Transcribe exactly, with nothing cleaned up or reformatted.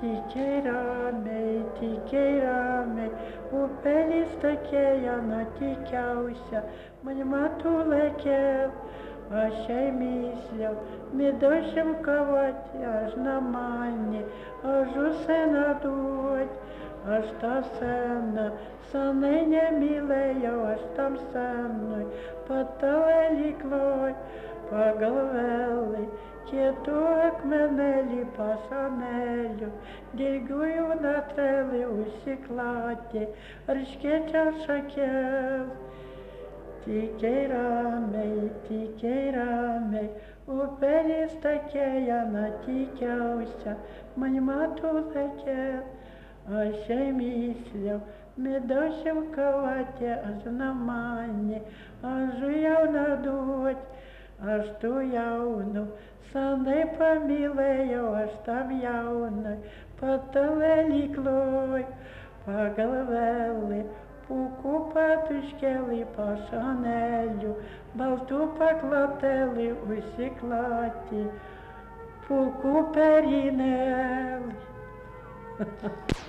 Тікай рамей, тікай рамей, у пелі стаке я натікявся, мені матулекев, а ще й місляв, ми дощем кавать, аж на манні, аж усе надуть, аж та сенна, саниня милея, аж там сенной, поталелі клой, поголовели, Кіток менелі пасанелю, дільгую натрели у сіклаті, річки чашаків. Тікай рамей, тікай рамей, у пелі стаке я натікався, мені матулеке, а ще й місляв, ми дощем в каваті, аж на манні, аж уяв надуть, аж ту явну, сани помилею, аж там явной, поталелі клой, поголовели, пуку патушкели по шанелю, балту поклатели у сіклаті, пуку перінели.